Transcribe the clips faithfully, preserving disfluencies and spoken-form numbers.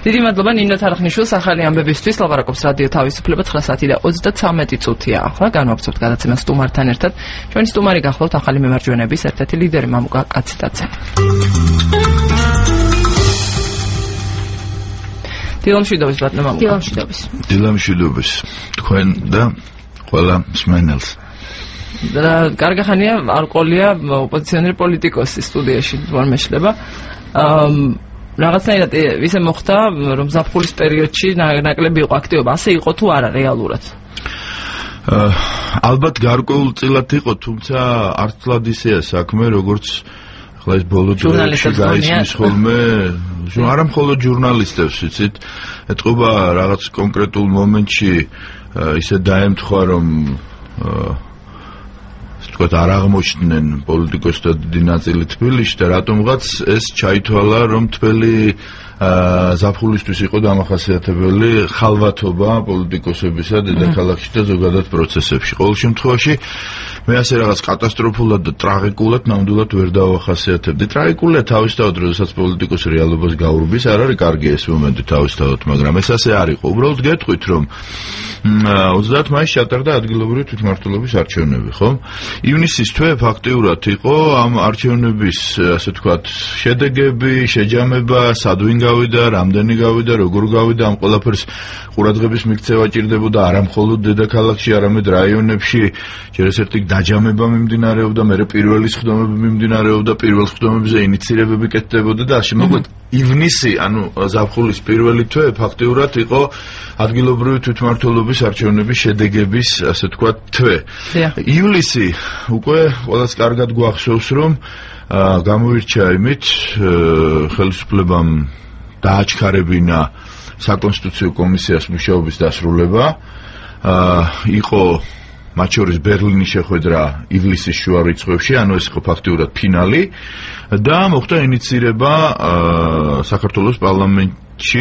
დიდი მადლობა ნინო თარხნიშვილს ახალი ამბებისთვის. ლაპარაკობს რადიო თავისუფლება ცხრა საათი და ოცდათვრამეტი წუთია. ახლა განვაგრძობთ გადაცემას სტუმართან ერთად. ჩვენი სტუმარი გახლავთ ახალი მემარჯვენეების ერთ-ერთი ლიდერი მამუკა კაციტაძე. დილამშვიდობის ბატონო მამუკა. დილამშვიდობის. დილამშვიდობის თქვენ და ყველა მსმენელს. და კარგი ხანია არყოლია ოპოზიციონერი პოლიტიკოსი სტუდიაში თვარ მეშლება. რაღაცნაირად ისე მოხდა რომ ზაფხულის პერიოდში ნაკლები იყო აქტივობა, ასე იყო თუ არა რეალურად? ალბათ გარკვეულწილად იყო, თუმცა არც თლად ისეა საქმე, როგორც ახლა ეს ბოლო დროში გაისმის ხოლმე, არა მხოლოდ ჟურნალისტებს, ვიცით, ეთყობა რაღაც კონკრეტულ მომენტში ისე დაემთხვა, რომ თქვათ არ აღმოჩნდნენ პოლიტიკოსთა დიდი ნაწილი თბილისში და რატომღაც ეს ჩაითვალა, რომ თბილი ზაფხულისთვის იყო დამახასიათებელი ხალვათობა პოლიტიკოსებისა დედაქალაქში და ზოგადად პროცესებში. ყოველ შემთხვევაში მე ასე რაღაც კატასტროფულად და ტრაგიკულად ნამდვილად ვერ დავახასიათებდი. ტრაგიკულია თავისთავად, როდესაც პოლიტიკოსი რეალობას გაურბის, არ არის კარგი ეს მომენტი თავისთავად, მაგრამ ეს ასე არ იყო. უბრალოდ გეტყვით, რომ ოცდაათი მაისში ჩატარდა ადგილობრივი თვითმმართველობის არჩევნები, ხო? ივნისის თვე ფაქტიურად იყო ამ არჩევნების, ასე ვთქვათ, შედეგები, შეჯამება, სადვინ გავიდა, რამდენი გავიდა, როგორ გავიდა, ამ ყველაფერს ყურადღების მიქცევა ჭირდებოდა არა მხოლოდ დედაქალაქში, არამედ რაიონებში. ჯერ ეს ერთი დაჯამება მიმდინარეობდა, მერე პირველი სხდომები მიმდინარეობდა, პირველ სხდომებზე ინიცირებები კეთდებოდა და ასე მოკლედ ივნისი, ანუ ზაფხულის პირველი თვე ფაქტიურად იყო ადგილობრივი თვითმმართველობის არჩევნების შედეგების, ასე ვთქვათ, თვე. ივლისი უკვე ყველას კარგად გვახსოვს, რომ გამოირჩა იმით ხელისუფლებამ დააჩქარებინა საკონსტიტუციო კომისიას მუშაობის დასრულება. იყო მათ შორის ბერლინის შეხვედრა ივლისის შუა რიცხვებში, ანუ ეს იყო ფაქტიურად ფინალი და მოხდა ინიცირება საქართველოს პარლამენტში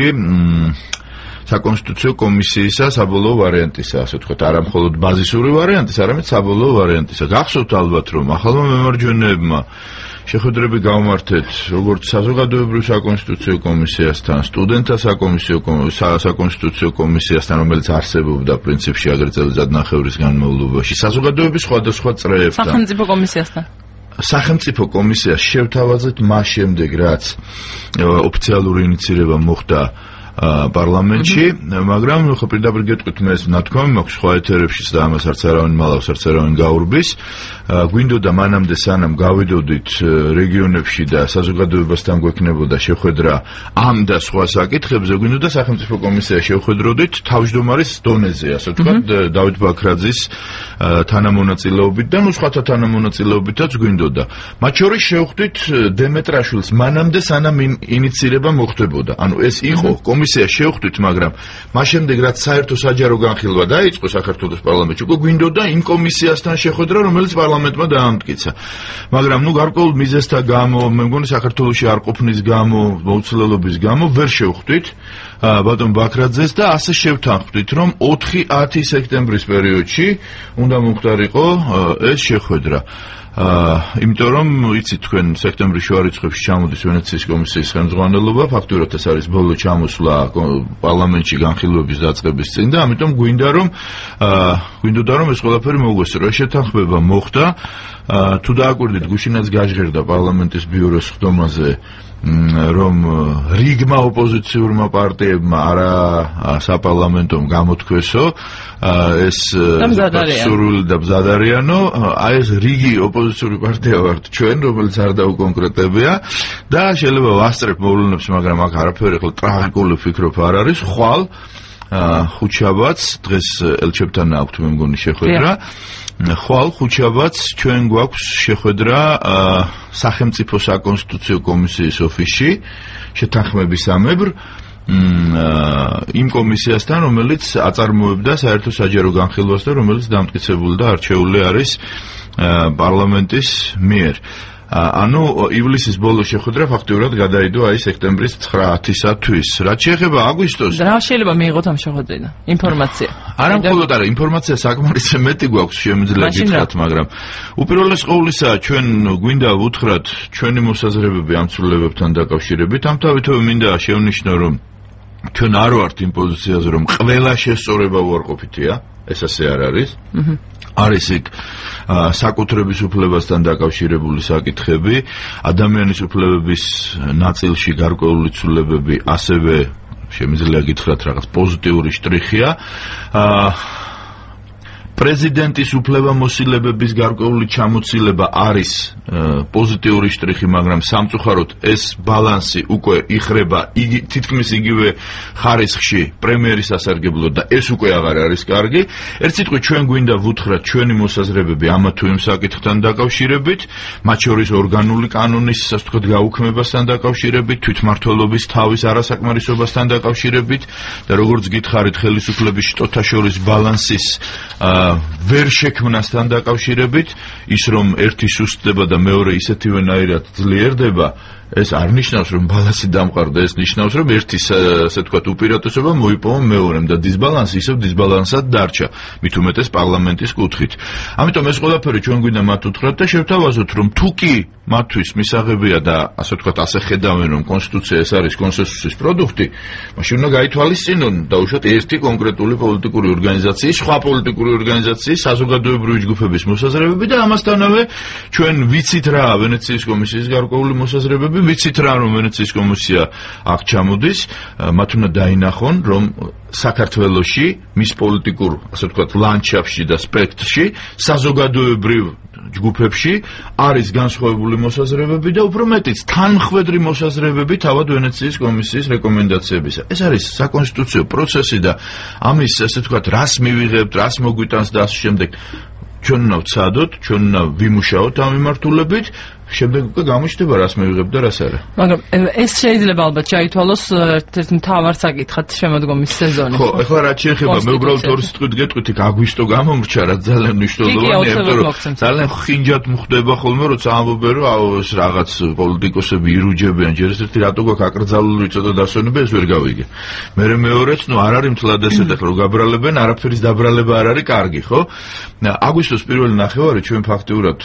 საკონსტიტუციო კომისიისა საბოლოო ვარიანტისა, ასე ვთქვათ, არა მხოლოდ ბაზისური ვარიანტის, არამედ საბოლოო ვარიანტისა. გახსოვთ ალბათ, რომ ახალმა მემარჯვენეებმა შეხვედრები გავმართეთ როგორც საზოგადოებრივ საკონსტიტუციო კომისიასთან, სტუდენტთა საკონსტიტუციო კომისიასთან, რომელიც არსებობდა პრინციპში აგრეთ წელიწადნახევრის განმავლობაში, საზოგადოების სხვადასხვა წრეებთან, სახელმწიფო კომისიასთან. სახელმწიფო კომისიას შევთავაზეთ მას შემდეგ, რაც ოფიციალური ინიცირება მოხდა პარლამენტში, მაგრამ ხო პირდაპირ გეტყვით, მე ეს ნათქვამი მაქვს სხვა ეთერებშიც და ამას არც არავინ მალავს, არც არავინ გაურბის. გვინდოდა მანამდე სანამ გავიდოდით რეგიონებში და საზოგადოებასთან გვექნებოდა შეხვედრა ამ და სხვა საკითხებზე, გვინდოდა სახელმწიფო კომისია შევხვედროდით თავმჯდომარის დონეზე, ასე ვთქვათ, დავით ბაქრაძის თანამონაწილეობით და ნუ სხვათა თანამონაწილეობითაც გვინდოდა. მათ შორის შევხვდით დემეტრაშვილს მანამდე სანამ ინიცირება მოხდებოდა. ანუ ეს იყო კომისია შევხვდით, მაგრამ მას შემდეგ რაც საერთო საჯარო განხილვა დაიწყო საქართველოს პარლამენტში, უკვე გვინდოდა იმ კომისიასთან შეხვედრა, რომელიც პარლამენტმა დაამტკიცა. მაგრამ ნუ გარკვეულ მიზეზთა გამო, მე მგონი საქართველოში არ ყოფნის გამო, მოუცლელობის გამო ვერ შევხვდით ბატონ ბაქრაძეს და ასე შევთანხმდით, რომ ოთხი ათი სექტემბრის პერიოდში უნდა მომხდარიყო ეს შეხვედრა. იმიტომ რომ იცით თქვენ სექტემბრის შუა რიცხვებში ჩამოდის ვენეციის კომისიის ხელმძღვანელობა, ფაქტურად ეს არის ბოლო ჩამოსვლა პარლამენტში განხილვების დაწყების წინ და ამიტომ გვინდა რომ გვინდოდა რომ ეს ყველაფერი მოგვესწრო. ეს შეთანხმება მოხდა, თუ დააკვირდით გუშინაც გაჟღერდა პარლამენტის ბიუროს სხდომაზე, რომ რიგმა ოპოზიციურმა პარტიებმა არა საპარლამენტომ გამოთქვესო ეს სურვილი და ბზადარიანო, აი ეს რიგი ოპოზიციური პარტია ვართ ჩვენ, რომელიც არ დაუკონკრეტებია და შეიძლება ვასწრებ მოვლენებს, მაგრამ აქ არაფერი ხო ტრაგიკული ფიქრობ არ არის. ხვალ ხუთშაბათს დღეს ელჩებთან აქვთ მე მგონი შეხვედრა. ხვალ ხუთშაბათს ჩვენ გვაქვს შეხვედრა სახელმწიფო საკონსტიტუციო კომისიის ოფისში შეთანხმებისამებრ იმ კომისიასთან, რომელიც აწარმოებდა საერთო საჯარო განხილვას და რომელიც დამტკიცებული და არჩეული არის პარლამენტის მიერ. ანუ ივლისის ბოლო შეხვედრა ფაქტიურად გადაიდო აი სექტემბრის ცხრაათისათვის. რაც შეეხება აგვისტოს, რა შეიძლება მიიღოთ ამ შეხვედრიდან ინფორმაცია? არა მხოლოდ არა, ინფორმაცია საკმარისზე მეტი გვაქვს შემიძლია გითხრათ, მაგრამ უპირველეს ყოვლისა ჩვენ გვინდა ვუთხრათ ჩვენი მოსაზრებები ამ ცვლილებებთან დაკავშირებით. ამთავითვე მინდა შევნიშნო, რომ ჩვენ არ ვართ იმ პოზიციაზე, რომ ყველა შესწორება უარყოფითია, ეს ასე არ არის. არის იქ საკუთრების უფლებასთან დაკავშირებული საკითხები, ადამიანის უფლებების ნაწილში გარკვეული ცვლილებები ასევე შემიძლია გითხრათ რაღაც პოზიტიური შტრიხია. პრეზიდენტის უფლებამოსილებების გარკვეული ჩამოცილება არის პოზიტიური შტრიხი, მაგრამ სამწუხაროდ ეს ბალანსი უკვე იხრება თითქმის იგივე ხარისხში პრემიერის სასარგებლოდ და ეს უკვე აღარ არის კარგი. ერთ სიტყვით ჩვენ გვინდა ვუთხრათ ჩვენი მოსაზრებები ამა თუ იმ საკითხთან დაკავშირებით, მათ შორის ორგანული კანონის ასე ვთქვათ გაუქმებასთან დაკავშირებით, თვითმმართველობის თავის არასაკმარისობასთან დაკავშირებით და როგორც გითხარით ხელისუფლების შტოთა შორის ბალანსის ვერ შექმნასთან დაკავშირებით, ის რომ ერთი სუსტდება და მეორე ისეთივენაირად ძლიერდება, ეს არ ნიშნავს რომ ბალანსი დამყარდა, ეს ნიშნავს რომ ერთის ასე ვთქვათ უპირატესობა მოიპოვა მეორემ და დისბალანსი ისევ დისბალანსად დარჩა, მით უმეტეს პარლამენტის კუთხით. ამიტომ ეს ყველაფერი ჩვენ გვინდა მათ უთხრათ და შევთავაზოთ რომ თუ კი მათთვის მისაღებია და ასე ვთქვათ ასე ხედავენ რომ კონსტიტუცია ეს არის კონსენსუსის პროდუქტი, მაშინ უნდა გაითვალისწინონ დაუშვათ ერთი კონკრეტული პოლიტიკური ორგანიზაციის, სხვა პოლიტიკური ორგანიზაციის, საზოგადოებრივი ჯგუფების მოსაზრებები და ამასთანავე ჩვენ ვიცით რა ვენეციის კომისიის გარკვეული მოსაზრებები, ვიცით რა რომ ვენეციის კომისია აქ ჩამოდის, მათ უნდა დაინახონ რომ საქართველოში მის პოლიტიკურ ასე ვთქვათ ლანდშაფტში და სპექტრში საზოგადოებრივ ჯგუფებში არის განსხვავებული მოსაზრებები და უფრო მეტიც თანმხვედრი მოსაზრებები თავად ვენეციის კომისიის რეკომენდაციებისა. ეს არის საკონსტიტუციო პროცესი და ამის ასე ვთქვათ რას მივიღებთ, რას მოგვიტანს და ასე შემდეგ ჩვენ უნდა ვცადოთ, ჩვენ უნდა ვიმუშაოთ ამ მიმართულებით, შემდეგ უკვე გამოჩნდება რას მივიღებთ და რას არა. მაგრამ ეს შეიძლება ალბათ ჩაითვალოს ერთ-ერთ მთავარ საკითხად შემოდგომის სეზონის. ხო, ეხლა რაც შეეხება, მე უბრალოდ ორი სიტყვით გეტყვით, იქ აგვისტო გამომრჩა, რაც ძალიან მნიშვნელოვანია, იმიტომ რომ ძალიან ხინჯად მხდება ხოლმე, როცა ამბობენ, რომ აუ ეს რაღაც პოლიტიკოსები ირუჯებიან, ჯერ ერთ-ერთი რატო გვაქვს აკრძალული ცოტა დასვენება, ეს ვერ გავიგე. მერე მეორეც, ნუ არ არის მთლად ესეთ ახლა რომ გაბრალებენ, არაფერის დაბრალება არ არის კარგი, ხო? აგვისტოს პირველი ნახევარი ჩვენ ფაქტიურად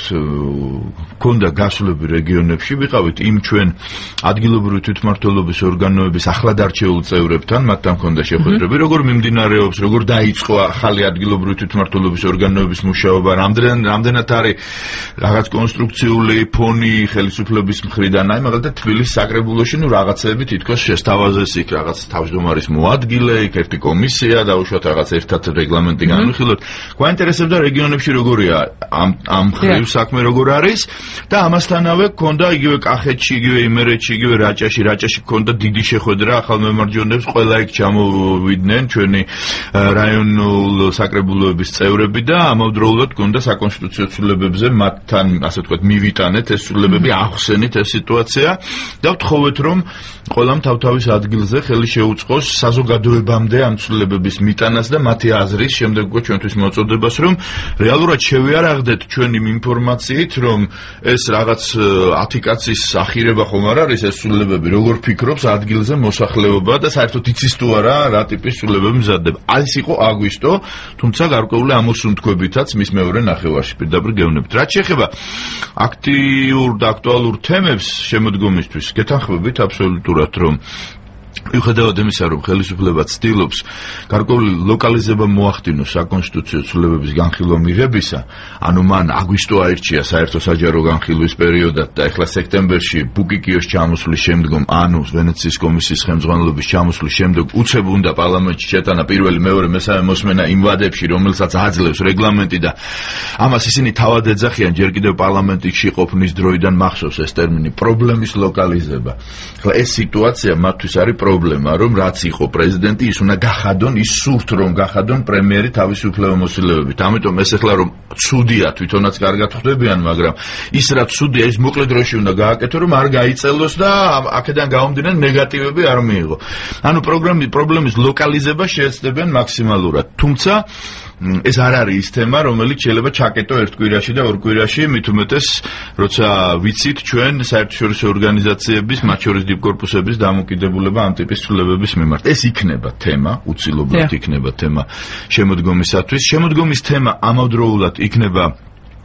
გქონდა გასვლები რეგიონებში, ვიყავით იმ ჩვენ ადგილობრივი თვითმმართველობის ორგანოების ახლად არჩეულ წევრებთან, მათთან ჰქონდა შეხვედრები, როგორ მიმდინარეობს, როგორ დაიწყო ახალი ადგილობრივი თვითმმართველობის ორგანოების მუშაობა, რამდენ რამდენად არის რაღაც კონსტრუქციული ფონი ხელისუფლების მხრიდან, აი მაგალითად თბილისის საკრებულოში ნუ რაღაცები თითქოს შესთავაზეს იქ რაღაც თავმჯდომარის მოადგილე, იქ ერთი კომისია და უშუალოდ რაღაც ერთად რეგლამენტი განვიხილოთ. გვაინტერესებდა რეგიონებში როგორია ამ ამ ხრივ საქმე როგორ არის და ამასთანავე გქონდა იგივე კახეთში, იგივე იმერეთში, იგივე რაჭაში, რაჭაში გქონდა დიდი შეხვედრა ახალ მემარჯვენეებს, ყველა იქ ჩამოვიდნენ ჩვენი რაიონულ საკრებულოების წევრები და ამავდროულად გქონდა საკონსტიტუციო ცვლილებებზე მათთან, ასე ვთქვათ, მივიტანეთ ეს ცვლილებები, ახსენით ეს სიტუაცია და ვთხოვეთ რომ ყველამ თავთავის ადგილზე ხელი შეუწყოს საზოგადოებამდე ამ ცვლილებების მიტანას და მათი აზრის შემდეგ უკვე ჩვენთვის მოწოდებას, რომ რეალურად შევიარაღდეთ ჩვენი ინფორმაციით, რომ ეს რაღაც ათი კაცის ახირება ხომ არ არის ეს ცვლილებები, როგორ ფიქრობს ადგილზე მოსახლეობა და საერთოდ იცის თუ არა რა ტიპის ცვლილებები მზადდება. ეს იყო აგვისტო, თუმცა გარკვეული ამოსუნთქვებითაც მის მეორე ნახევარში პირდაპირ გეუბნებით. რაც შეეხება აქტიურ და აქტუალურ თემებს შემოდგომისთვის, გეთანხმებით აბსოლუტურად, რომ მიუხედავად იმისა, რომ ხელისუფლება ცდილობს გარკვეული ლოკალიზება მოახდინოს საკონსტიტუციო ცვლილებების განხილვა მიღებისა, ანუ მან აგვისტო აირჩია საერთო საჯარო განხილვის პერიოდად და ეხლა სექტემბერში ბუკიკიოს ჩამოსვლის შემდგომ, ანუ ვენეციის კომისიის ხელმძღვანელობის ჩამოსვლის შემდეგ უცებ უნდა პარლამენტში შეტანა პირველი, მეორე, მესამე მოსმენა იმ ვადებში, რომელსაც აძლევს რეგლამენტი და ამას ისინი თავად ეძახიან ჯერ კიდევ პარლამენტში ყოფნის დროიდან მახსოვს ეს ტერმინი პრობლემის ლოკალიზება. ეხლა ეს სიტუაცია მათთვის არის პრობლემა, რომ რაც იყო პრეზიდენტი, ის უნდა გახადონ, ის სურთ რომ გახადონ პრემიერი თავისი უფლებამოსილებებით. ამიტომ ეს ეხლა რომ ცუდია, თვითონაც კარგად ხვდებიან, მაგრამ ის რაც ცუდია, ის მოკლე დროში უნდა გააკეთო, რომ არ გაიწელოს და აქედან გამომდინარე ნეგატივები არ მიიღო. ანუ პროგრამის პრობლემის ლოკალიზება შეეცდებიან მაქსიმალურად. თუმცა ეს არ არის ის თემა, რომელიც შეიძლება ჩაკეტო ერთ კვირაში და ორ კვირაში, მით უმეტეს, როცა ვიცით ჩვენ საერთაშორისო ორგანიზაციების, მათ შორის დიპკორპუსების დამოკიდებულება ამ ტიპის ცვლილებების მიმართ. ეს იქნება თემა, უცილობლად იქნება თემა შემოდგომისათვის. შემოდგომის თემა ამავდროულად იქნება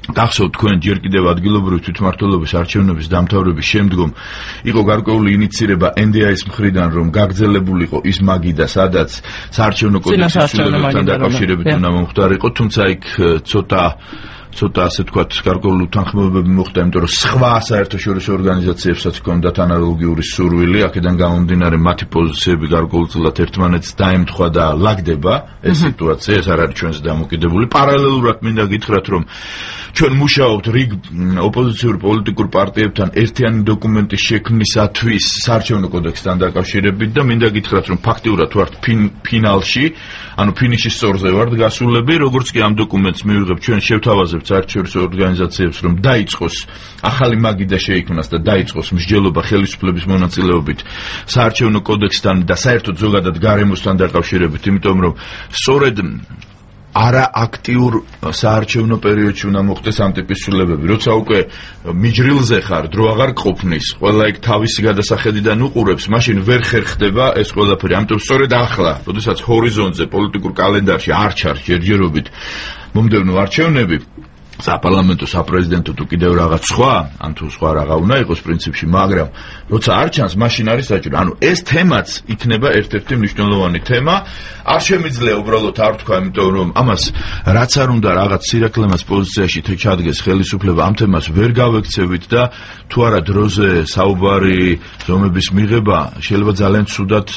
გახსოვთ თქვენ ჯერ კიდევ ადგილობრივი თვითმმართველობის არჩევნების დამთავრების შემდგომ იყო გარკვეული ინიციირება ენ დე აი-ის მხრიდან, რომ გაგრძელებულიყო ის მაგიდა, სადაც საარჩევნო კოდექსის ცვლილებებთან დაკავშირებით უნდა მომხდარიყო, თუმცა იქ ცოტა ცოტა ასე თქვათ გარკვეული უთანხმოებები მოხდა, იმიტომ რომ სხვა საერთაშორისო ორგანიზაციებსაც ჰქონდათ ანალოგიური სურვილი, აქედან გამომდინარე მათი პოზიციები გარკვეულწილად ერთმანეთს დაემთხვა და ლაგდება ეს სიტუაცია, ეს არ არის ჩვენზე დამოკიდებული. პარალელურად მინდა გითხრათ, რომ ჩვენ მუშაობთ რიგ ოპოზიციურ პოლიტიკურ პარტიებთან ერთიანი დოკუმენტის შექმნისათვის საარჩევნო კოდექსთან დაკავშირებით და მინდა გითხრათ, რომ ფაქტიურად ვართ ფინალში, ანუ ფინიშის სწორზე ვართ გასულები, როგორც კი ამ დოკუმენტს მივიღებთ, ჩვენ შევთავაზებთ საერთაშორისო ორგანიზაციებს, რომ დაიწყოს ახალი მაგიდა შეიქმნას და დაიწყოს მსჯელობა ხელისუფლების მონაწილეობით საარჩევნო კოდექსთან და საერთოდ ზოგადად გარემოსთან დაკავშირებით, იმიტომ რომ სწორედ არა აქტიურ საარჩევნო პერიოდში უნდა მოხდეს ამ ტიპის ცვლილებები. როცა უკვე მიჯრილზე ხარ, დრო აღარ ყოფნის, ყველა იქ თავისი გადასახედიდან უყურებს, მაშინ ვერ ხერხდება ეს ყველაფერი. ამიტომ სწორედ ახლა, როდესაც ჰორიზონტზე პოლიტიკურ კალენდარში არ ჩანს ჯერჯერობით მომდევნო არჩევნები, საპარლამენტო, საპრეზიდენტო თუ კიდევ რაღაც სხვა, ან თუ სხვა რაღა უნდა იყოს პრინციპში, მაგრამ როცა არ ჩანს, მაშინ არის საჭირო. ანუ ეს თემაც იქნება ერთ-ერთი მნიშვნელოვანი თემა. არ შემიძლია უბრალოდ არ თქვა, იმიტომ რომ ამას რაც არ უნდა რაღაც სირაკლემას პოზიციაში ჩადგეს ხელისუფლება, ამ თემას ვერ გავექცევით და თუ არა დროზე საუბარი ზომების მიღება შეიძლება ძალიან ცუდად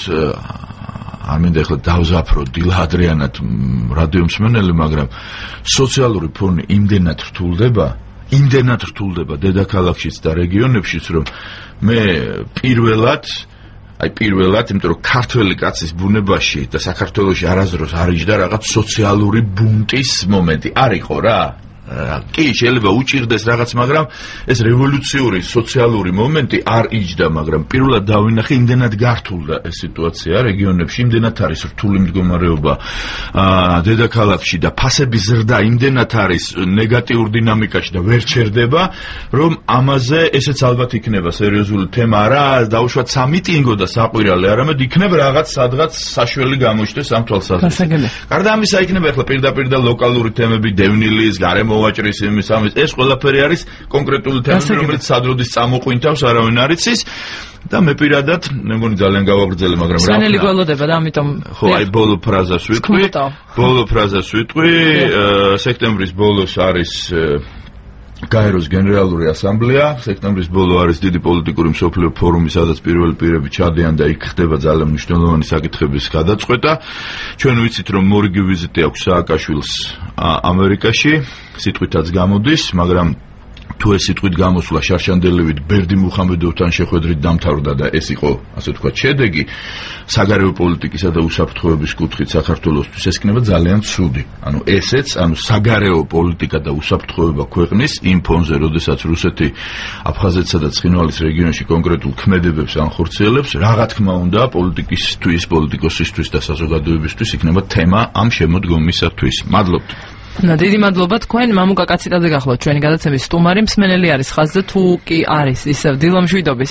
არ მინდა ეხლა დავზაფრო დილა ადრიანად რადიო მსმენელი, მაგრამ სოციალური ფონი იმდენად რთულდება, იმდენად რთულდება დედაქალაქშიც და რეგიონებშიც, რომ მე პირველად, აი პირველად, იმიტომ რომ ქართველი კაცის ბუნებაში და საქართველოში არასდროს არ იჯდა რაღაც სოციალური ბუნტის მომენტი. არ იყო რა. კი, შეიძლება უჭირდეს რაღაც, მაგრამ ეს რევოლუციური სოციალური მომენტი არ იჯდა, მაგრამ პირველად დავინახე, იმდენად გართულდა ეს სიტუაცია რეგიონებში, იმდენად არის რთული მდგომარეობა დედაქალაქში და ფასების ზრდა იმდენად არის ნეგატიურ დინამიკაში და ვერ ჩერდება, რომ ამაზე ესეც ალბათ იქნება სერიოზული თემა, არა დაუშვათ სამიტინგო და საყვირალე, არამედ იქნება რაღაც სადღაც საშველი გამოჩნდეს ამ თვალსაზრისით. გარდა ამისა იქნება ახლა პირდაპირ და ლოკალური თემები, დევნილის, გარემო ვაჭრის იმის ამის, ეს ყველაფერი არის კონკრეტული თემები, რომელიც სადროდის წამოყვინთავს, არავინ არ იცის და მე პირადად, მე მგონი ძალიან გავაგრძელე, მაგრამ რა სვენელი გველოდება და ამიტომ ხო, აი ბოლო ფრაზას ვიტყვი, ბოლო ფრაზას ვიტყვი, სექტემბრის ბოლოს არის გაეროს გენერალური ასამბლეა, სექტემბრის ბოლო არის დიდი პოლიტიკური მსოფლიო ფორუმი, სადაც პირველი პირები ჩადიან და იქ ხდება ძალიან მნიშვნელოვანი საკითხების გადაწყვეტა. ჩვენ ვიცით, რომ მორიგი ვიზიტი აქვს სააკაშვილს ამერიკაში, სიტყვითაც გამოდის, მაგრამ თუ ეს სიტყვით გამოსვლა შარშანდელივით ბერდი მუხამედოვთან შეხვედრით დამთავრდა და ეს იყო, ასე ვთქვათ, შედეგი საგარეო პოლიტიკისა და უსაფრთხოების კუთხით საქართველოსთვის, ეს იქნება ძალიან ცუდი. ანუ ესეც, ანუ საგარეო პოლიტიკა და უსაფრთხოება ქვეყნის იმ ფონზე, როდესაც რუსეთი აფხაზეთსა და ცხინვალის რეგიონში კონკრეტულ ქმედებებს ანხორციელებს, რა თქმა უნდა, პოლიტიკისთვის, პოლიტიკოსისთვის და საზოგადოებისთვის იქნება თემა ამ შემოდგომისათვის. მადლობთ. დიდი მადლობა თქვენ. მამუკა კაციტაძე გახლავთ ჩვენი გადაცემის სტუმარი. მსმენელი არის ხაზზე, თუ კი არის ისევ დილა მშვიდობის.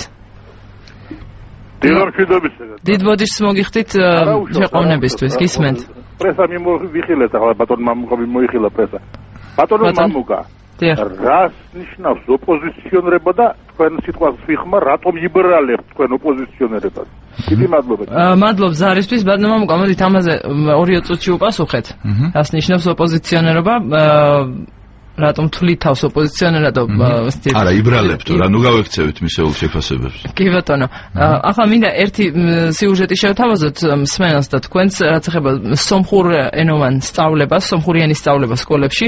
დილა მშვიდობის. დიდ ბოდიშს მოგიხდით შეყოვნებისთვის, გისმენთ. პრესა მიმოიხილეთ, ახლა ბატონ მამუკა მიმოიხილა პრესა. ბატონ მამუკა, რას ნიშნავს ოპოზიციონერება და თქვენ სიტყვას ვიხმარ, რატომ იბერალებთ თქვენ ოპოზიციონერებას? დიდი მადლობა. მადლობ ზარისთვის, ბატონ მამუკა, მოდით ამაზე ორი წუთში უპასუხეთ. რას ნიშნავს ოპოზიციონერობა? რატომ თვლით თავს ოპოზიციონერად? არა, იბრალებთ, რა ნუ გავექცევით მისეულ შეფასებებს. კი ბატონო. ახლა მინდა ერთი სიუჟეტი შევთავაზოთ მსმენელს და თქვენს, რაც ეხება სომხურენოვან სწავლებას, სომხურიანის სწავლებას სკოლებში.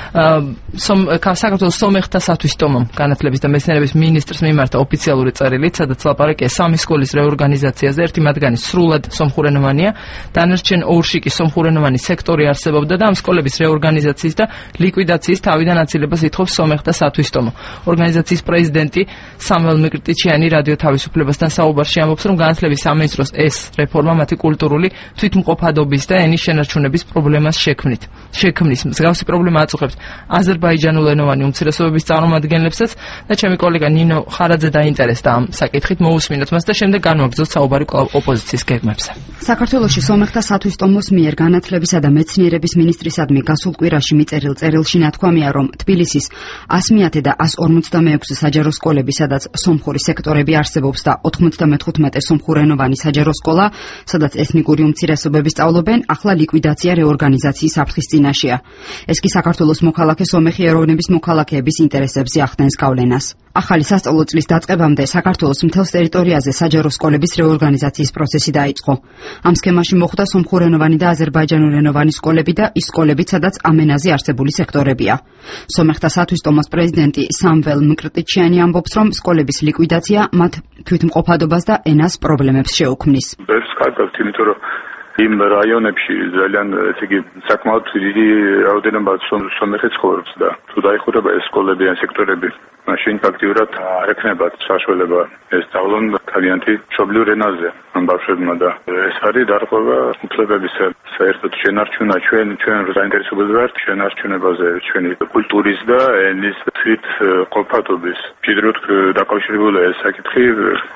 საქართველოს სომეხთა სათვისტომომ განათლების და მეცნიერების მინისტრს მიმართა ოფიციალური წერილით, სადაც ლაპარაკია სამი სკოლის რეორგანიზაციაზე, ერთი მათგანი სრულად სომხურენოვანია, დანარჩენ ორში კი სომხურენოვანი სექტორი არსებობდა და ამ სკოლების რეორგანიზაციის და ლიკვიდაციის თავი დანაწილებას ითხოვს სომეხთა სათვისტომო. ორგანიზაციის პრეზიდენტი სამველ მიკრტიჩიანი რადიო თავისუფლებასთან საუბარში ამბობს, რომ განათლების სამინისტროს ეს რეფორმა მათი კულტურული თვითმყოფადობის და ენის შენარჩუნების პრობლემას შექმნით. შექმნის მსგავსი პრობლემა აწუხებს აზერბაიჯანულენოვანი უმცირესობების წარმომადგენლებსაც და ჩემი კოლეგა ნინო ხარაძე დაინტერესდა ამ საკითხით, მოусმინოთ მას და შემდეგ განვაგრძოთ საუბარი ოპოზიციის გეგმებზე. საქართველოში სომეხთა სათვისტომოს მიერ განათლებისა და მეცნიერების მინისტრისადმი გასულ კვირაში მიწერილ წერილში ნათქვამია, რომ თბილისის ას მეათე და ას ორმოცდამეექვსე საჯარო სკოლები, სადაც სომხური სექტორები არსებობს და ოთხმოცდამეთხუთმეტე სომხურენოვანი საჯარო სკოლა, სადაც ეთნიკური უმცირესობები სწავლობენ, ახლა ლიკვიდაცია რეორგანიზაციის საფრთხის წინაშეა. ეს კი საქართველოს მოქალაქე სომეხი ეროვნების მოქალაქეების ინტერესებზე ახდენს გავლენას. ახალი სასწავლო წლის დაწყებამდე საქართველოს მთელს ტერიტორიაზე საჯარო სკოლების რეორგანიზაციის პროცესი დაიწყო. ამ სქემაში მოხვდა სომხურენოვანი და აზერბაიჯანულენოვანი სკოლები და ის სკოლებიც, სადაც ამ ენაზე არსებული სექტორებია. სომეხთა სათვისტომოს პრეზიდენტი სამվել მკრტიჩიანი ამბობს, რომ სკოლების ლიკვიდაცია მათ თვითმყოფადობას და ენას პრობლემებს შეუქმნის. იმ რაიონებში ძალიან ესე იგი საკმაოდ დიდი რაოდენობა სომეხი ცხოვრობს და თუ დაიხურება ეს სკოლები ან სექტორები, მაშინ ფაქტიურად არ ექნება საშუალება ეს სწავლონ თავიანთი მშობლიურ ენაზე ამ ბავშვებმა და ეს არის დარღვევა უფლებების საერთოდ შენარჩუნა ჩვენ ჩვენ საინტერესოები ვართ შენარჩუნებაზე ჩვენი კულტურის და ენის თვითმყოფადობის მჭიდროდ დაკავშირებულია ეს საკითხი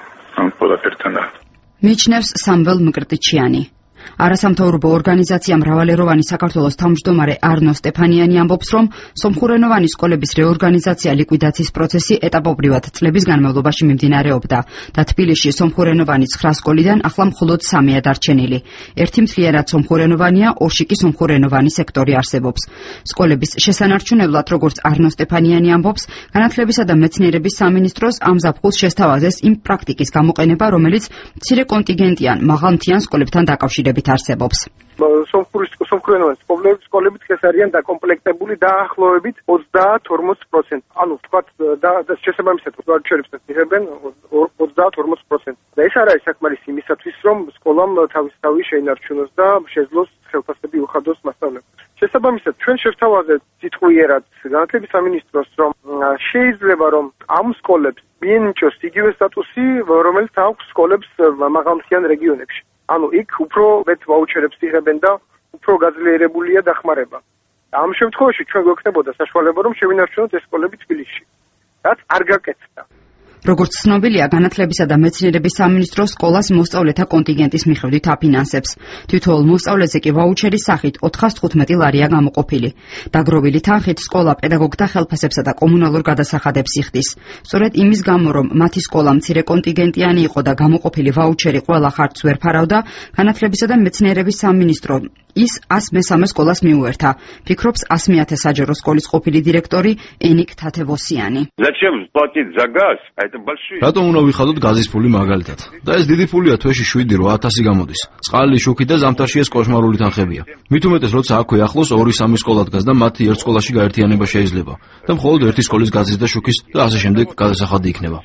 ამ ყველაფერთან. მიჩნევს სამվել მკრტიჩიანი. არასამთავრობო ორგანიზაცია მრავალეროვანი საქართველოს თავმჯდომარე არნო სტეფანიანი ამბობს, რომ სომხურენოვანი სკოლების რეორგანიზაცია ლიკვიდაციის პროცესი ეტაპობრივად წლების განმავლობაში მიმდინარეობდა და თბილისში სომხურენოვანი ცხრა სკოლიდან ახლა მხოლოდ სამია დარჩენილი. ერთი მთლიანად სომხურენოვანია, ორში კი სომხურენოვანი სექტორი არსებობს. სკოლების შესანარჩუნებლად, როგორც არნო სტეფანიანი ამბობს, განათლებისა და მეცნიერების სამინისტროს ამ ზაფხულს შესთავაზეს იმ პრაქტიკის გამოყენება, რომელიც მცირე კონტინგენტიან მაღალმთიან სკოლებთან დაკავშირებით არსებობს. სომხურენოვანი სკოლებით ეს არიან დაკომპლექტებული დაახლოებით ოცდაათ ორმოც პროცენტი. ანუ თქვათ და შესაბამისად ვარჩერებს იღებენ ოცდაათ ორმოც პროცენტი. და ეს არ არის საკმარისი იმისათვის, რომ სკოლამ თავისთავად შეინარჩუნოს და შეძლოს ხელფასები უხადოს მასწავლებლებს. შესაბამისად, ჩვენ შევთავაზეთ სიტყვიერად განათლების სამინისტროს, რომ შეიძლება რომ ამ სკოლებს მიენიჭოს იგივე სტატუსი, რომელიც აქვს სკოლებს მაღალმთიან რეგიონებში. ანუ იქ უფრო მეტ ვაუჩერებს იღებენ და უფრო გაძლიერებულია დახმარება. ამ შემთხვევაში ჩვენ გვექნებოდა საშუალება, რომ შევინარჩუნოთ ეს სკოლები თბილისში. რაც არ გაკეთდა. როგორც ცნობილია, განათლებისა და მეცნიერების სამინისტრო სკოლას მოსწავლეთა კონტინგენტის მიხედვით აფინანსებს. თითოეულ მოსწავლეზე კი ვაუჩერის სახით ოთხას თხუთმეტი ლარია გამოყოფილი. დაგროვილი თანხით სკოლა პედაგოგთა ხელფასებსა და კომუნალურ გადასახადებს იხდის. სწორედ იმის გამო, რომ მათი სკოლა მცირე კონტინგენტიანი იყო და გამოყოფილი ვაუჩერი ყველა ხარჯს ვერ ფარავდა, განათლებისა და მეცნიერების სამინისტრო ის ას მესამე სკოლას მიუერთა. ფიქრობს ას მეათე საჯარო სკოლის ყოფილი დირექტორი ენიკ თათევოსიანი. რატომ უნდა ვიხადოთ გაზის ფული მაგალითად? და ეს დიდი ფულია, თვეში შვიდი რვა ათასი გამოდის. წყალი, შუქი და ზამთარში ეს კოშმარული თანხებია. მით უმეტეს, როცა აქვე ახლოს ორი სამი სკოლა დგას და მათი ერთ სკოლაში გაერთიანება შეიძლება. და მხოლოდ ერთი სკოლის გაზის და შუქის და ასე შემდეგ გადასახადი იქნება.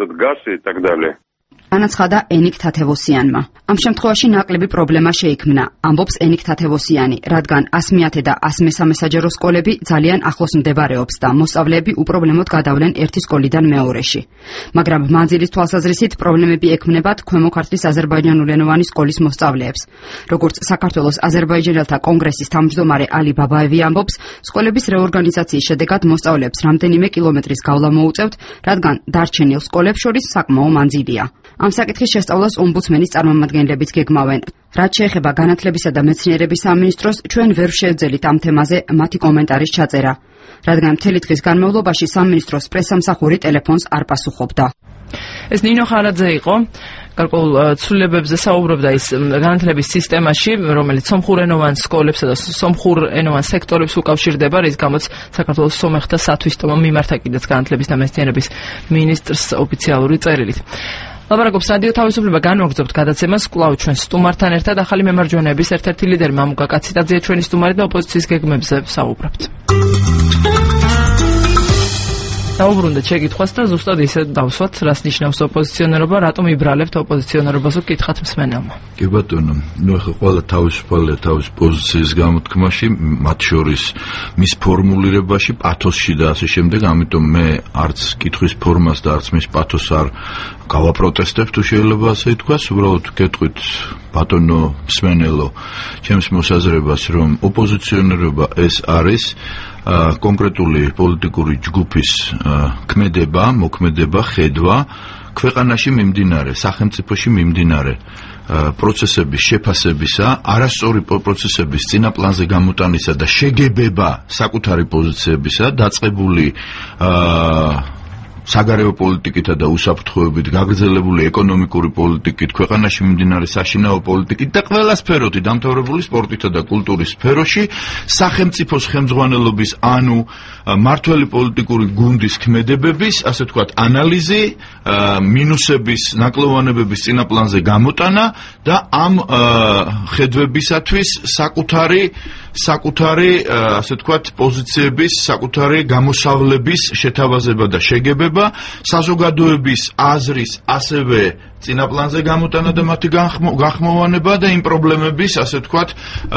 განაცხადა ენიკ თათევოსიანმა. ამ შემთხვევაში ნაკლები პრობლემა შეიქმნა, ამბობს ენიკ თათევოსიანი, რადგან ას მეათე და ას მესამე საჯარო სკოლები ძალიან ახლოს მდებარეობს და მოსწავლეები უპრობლემოდ გადავლენ ერთი სკოლიდან მეორეში. მაგრამ მანძილის თვალსაზრისით პრობლემები ექმნებათ ქვემო ქართლის აზერბაიჯანულენოვანი სკოლის მოსწავლეებს. როგორც საქართველოს აზერბაიჯანელთა კონგრესის თავმჯდომარე ალი ბაბაევი ამბობს, სკოლების რეორგანიზაციის შედეგად მოსწავლეებს რამდენიმე კილომეტრის გავლა მოუწევთ, რადგან დარჩენილ სკოლებს შორის საკმაო მანძილია. ამ საკითხის შესწავლას ომბუდსმენის წარმომადგენლებიც გეგმავენ. რაც შეეხება განათლებისა და მეცნიერების სამინისტროს, ჩვენ ვერ შევძელით ამ თემაზე მათი კომენტარის ჩაწერა, რადგან მთელი დღის განმავლობაში სამინისტროს პრესამსახური ტელეფონს არ პასუხობდა. ეს ნინო ხარაძე იყო. გარკვეულ ცვლილებებზე საუბრობდა ის განათლების სისტემაში, რომელიც სომხურენოვან სკოლებსა და სომხურენოვან სექტორებს უკავშირდება, რის გამოც საქართველოს სომეხთა სათვისტომო მიმართა კიდეც განათლების და მეცნიერების მინისტრს ოფიციალური წერილით. ლაპარაკობს რადიო თავისუფლება, განვაგრძობთ გადაცემას კვლავ ჩვენ სტუმართან ერთად ახალი მემარჯვენეების ერთ-ერთი ლიდერი მამუკა კაციტაძეა ჩვენი სტუმარი და ოპოზიციის გეგმებზე საუბრობთ. დაუბრუნდეთ შეკითხვას და ზუსტად ისე დავსვათ, რას ნიშნავს ოპოზიციონერობა, რატომ იბრალებთ ოპოზიციონერობას უკითხათ მსმენელმა. კი ბატონო, ნუ ახლა ყველა თავისუფალია თავის პოზიციის გამოთქმაში, მათ შორის მის ფორმულირებაში, პათოსში და ასე შემდეგ, ამიტომ მე არც კითხვის ფორმას და არც მის პათოსს არ გავაპროტესტებ, თუ შეიძლება ასე ითქვას, უბრალოდ გეტყვით ბატონო მსმენელო, ჩემს მოსაზრებას, რომ ოპოზიციონერობა ეს არის კონკრეტული პოლიტიკური ჯგუფის ქმედება, მოქმედება, ხედვა ქვეყანაში მიმდინარე, სახელმწიფოში მიმდინარე პროცესების შეფასებისა, არასწორი პროცესების წინა პლანზე გამოტანისა და შეგებება საკუთარი პოზიციებისა, დაწყებული საგარეო პოლიტიკითა და უსაფრთხოებით, გაგრძელებული ეკონომიკური პოლიტიკით, ქვეყანაში მიმდინარე საშინაო პოლიტიკით და ყველა სფეროთი დამთავრებული სპორტითა და კულტურის სფეროში, სახელმწიფოს ხელმძღვანელობის, ანუ მართველი პოლიტიკური გუნდის ქმედებების, ასე ვთქვათ, ანალიზი, მინუსების, ნაკლოვანებების წინა პლანზე გამოტანა და ამ ხედვებისათვის საკუთარი საკუთარი, ასე ვთქვათ, პოზიციების, საკუთარი გამოსავლების შეთავაზება და შეგებება, საზოგადოების აზრის ასევე წინა პლანზე გამოტანა და მათი გახმოვანება და იმ პრობლემების, ასე ვთქვათ,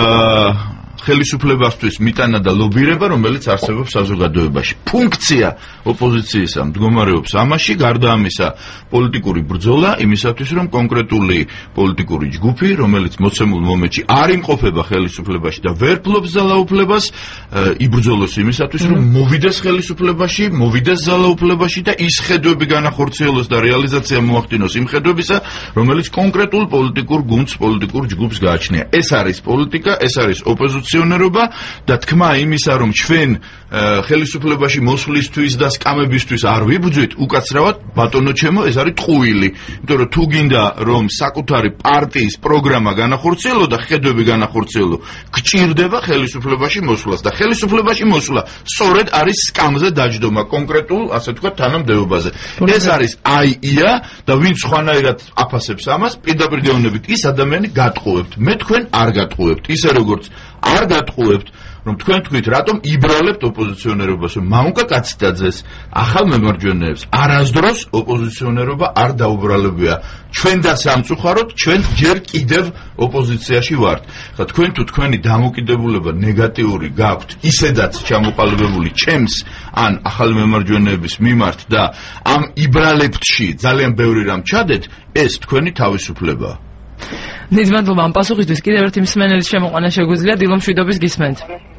ხელისუფლებასთვის მიტანა და ლობირება, რომელიც არსებობს საზოგადოებაში. ფუნქცია ოპოზიციისა მდგომარეობს ამაში, გარდა ამისა, პოლიტიკური ბრძოლა იმისათვის, რომ კონკრეტული პოლიტიკური ჯგუფი, რომელიც მოცემულ მომენტში არ იმყოფება ხელისუფლებაში და ვერ ფლობს ძალაუფლებას, იბრძოლოს იმისათვის, რომ მოვიდეს ხელისუფლებაში, მოვიდეს ძალაუფლებაში და ის ხედვები განახორციელოს და რეალიზაცია მოახდინოს იმ ხედვებისა, რომელიც კონკრეტულ პოლიტიკურ გუნდს, პოლიტიკურ ჯგუფს გააჩნია. ეს არის პოლიტიკა, ეს არის ოპოზიცია და თქმა იმისა, რომ ჩვენ ხელისუფლებაში მოსვლისთვის და სკამებისთვის არ ვიბრძვით, უკაცრავად ბატონო ჩემო, ეს არის ტყუილი. იმიტომ რომ თუ გინდა რომ საკუთარი პარტიის პროგრამა განახორციელო და ხედვები განახორციელო, გჭირდება ხელისუფლებაში მოსვლას და ხელისუფლებაში მოსვლა სწორედ არის სკამზე დაჯდომა კონკრეტულ, ასე ვთქვათ, თანამდებობაზე. ეს არის აია და ვინც სხვანაირად აფასებს ამას, პირდაპირ გეუბნებით, ის ადამიანი გატყუებთ. მე თქვენ არ გატყუებთ. ისე როგორც არ გატყუებთ, რომ თქვენ თქვით, რატომ იბრალებთ ოპოზიციონერობას, რომ მამუკა კაციტაძეს, ახალ მემარჯვენეებს, არასდროს ოპოზიციონერობა არ დაუბრალებია. ჩვენ და სამწუხაროდ, ჩვენ ჯერ კიდევ ოპოზიციაში ვართ. ხა თქვენ თუ თქვენი დამოკიდებულება ნეგატიური გაქვთ, ისედაც ჩამოყალიბებული ჩემს ან ახალ მემარჯვენეების მიმართ და ამ იბრალებთში ძალიან ბევრი რამ ჩადეთ, ეს თქვენი თავისუფლებაა. ნიძმადლობა ამ პასუხისთვის. კიდევ ერთი მსმენელის შემოყვანა შეგვიძლია, დილომშვიდობის გისმენთ.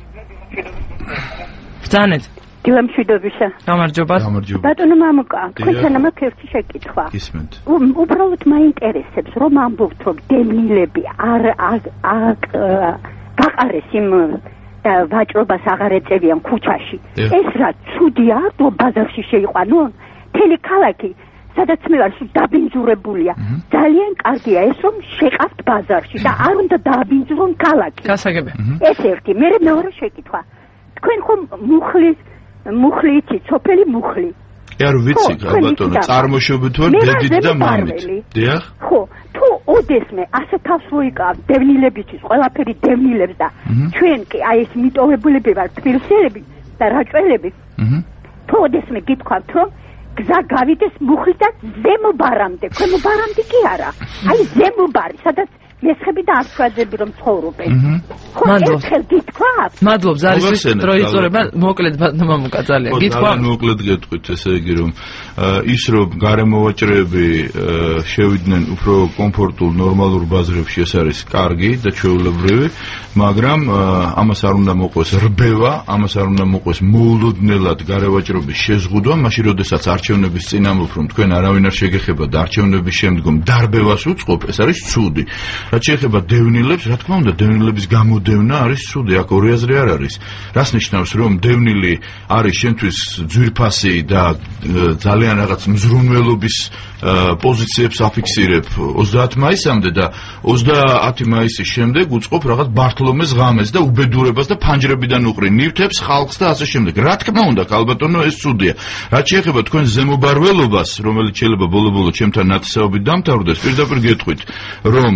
ბრძანეთ. დილომშვიდობისა. გამარჯობა. ბატონო მამუკა, თქვენთან მაქვს ერთი შეკითხვა. გისმენთ. უბრალოდ მაინტერესებს, რომ ამბობთ, რომ დევნილები არ გაყარეს იმ ვაჭრობას აღარ ეწევიან ქუჩაში. ეს რა ცუდია, რომ ბაზარში შეიყვანონ? მთელი ქალაქი სადაც მე ვარ დაბინძურებულია. ძალიან კარგია ეს, რომ შეყავთ ბაზარში და არ უნდა დააბინძურონ ქალაქი. გასაგები. ეს ერთი. მე მეორე შეკითხვა. თქვენ ხომ მუხლი მუხლი იცით, სოფელი მუხლი? კი არ ვიცი, ბატონო, წარმოშობით ვარ დედით და მამით. დიახ? ხო, თუ ოდესმე ასე თავს მოიკავ დევნილებისთვის, ყველაფერი დევნილებს და ჩვენ კი აი ეს მიტოვებულები ვარ, თბილისელები და რაჭველები. თუ ოდესმე გითხოვთ, რომ გზა გავიდეს მუხლი და ზემობარამდე, ქვემობარამდე კი არა. აი ზემობარი, სადაც მესხები და არცვაძები რომ ცხოვრობენ. ხო, ერთხელ გითქვათ? მადლობ, ზარისთვის დრო იწურება, მოკლედ მამუკა ძალიან. გითქვა? ძალიან მოკლედ გეტყვით, ესე იგი რომ ის რომ გარემოვაჭრეები შევიდნენ უფრო კომფორტულ, ნორმალურ ბაზრებში, ეს არის კარგი და ჩვეულებრივი, მაგრამ ამას არ უნდა მოყვეს რბევა, ამას არ უნდა მოყვეს მოულოდნელად გარევაჭრობის შეზღუდვა, მაშინ როდესაც არჩევნების წინამორ რომ თქვენ არავინ არ შეგეხება და არჩევნების შემდგომ დარბევას უწყობ, ეს არის ცუდი. რაც შეეხება დევნილებს, რა თქმა უნდა, დევნილების გამოდევნა არის ცუდი, აქ ორი აზრი არ არის. რას ნიშნავს, რომ დევნილი არის შენთვის ძვირფასი და ძალიან რაღაც მზრუნველობის პოზიციებს აფიქსირებ ოცდაათი მაისამდე და ოცდაათი მაისის შემდეგ უწყობ რაღაც ბართლომეს ღამეს და უბედურებას და ფანჯრებიდან უყრი ნივთებს ხალხს და ასე შემდეგ. რა თქმა უნდა, ალბათონო, ეს ცუდია. რაც შეეხება თქვენ ზემობარველობას, რომელიც შეიძლება ბოლო-ბოლო ჩემთან ნათესაობით დამთავრდეს, პირდაპირ გეტყვით, რომ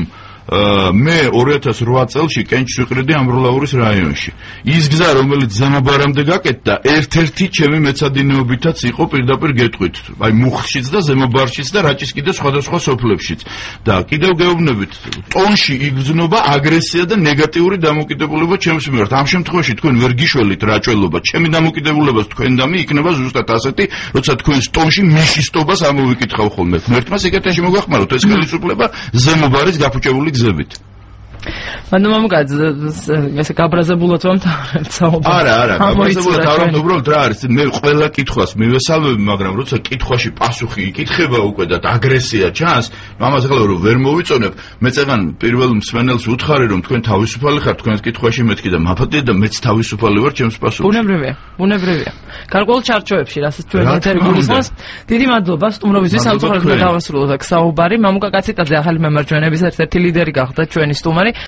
მე ორი ათას რვა წელში კენჭს ვიყრიდი ამბროლაურის რაიონში. ის გზა, რომელიც ზემობარამდე გაკეთდა, ერთ-ერთი ჩემი მეცადინეობითაც იყო, პირდაპირ გეტყვით. აი მუხლშიც და ზემობარშიც და რაჭის კიდე სხვადასხვა სოფლებშიც. და კიდევ გეუბნებით, ტონში იგრძნობა აგრესია და ნეგატიური დამოკიდებულება ჩემს მიმართ. ამ შემთხვევაში თქვენ ვერ გიშველით რაჭველობა. ჩემი დამოკიდებულებას თქვენდამი იქნება ზუსტად ასეთი, როცა თქვენს ტონში მიშისტობას ამოვიკითხავ ხოლმე. ღმერთმა სიკეთეში მოგახმაროთ, ეს ხელისუფლება ზემობარის გაფუჭებული გზებით. მანდ მამუკა ესე გაბრაზებულად ვამთავრებთ საუბარს. არა, არა, გაბრაზებულად არ ვამთავრებ, უბრალოდ რა არის, მე ყველა კითხვას მივესალმები, მაგრამ როცა კითხვაში პასუხი იკითხება უკვე და აგრესია ჩანს, ამას ახლა რომ ვერ მოვიწონებ, მე წეგან პირველ მსმენელს უთხარი რომ თქვენ თავისუფალი ხართ, თქვენს კითხვაში მეთქი და მაფატია და მეც თავისუფალი ვარ ჩემს პასუხში. ბუნებრივია, ბუნებრივია. გარკვეულ ჩარჩოებში, რასაც ჩვენ ეთერი გულისხმობს. დიდი მადლობა სტუმრობისთვის, სამწუხაროდ დავასრულოთ აქ საუბარი. მამუკა კაციტაძე ახალი მემარჯვენეების ერთ-ერთი ლიდერი გახდა ჩვენი სტუმარი.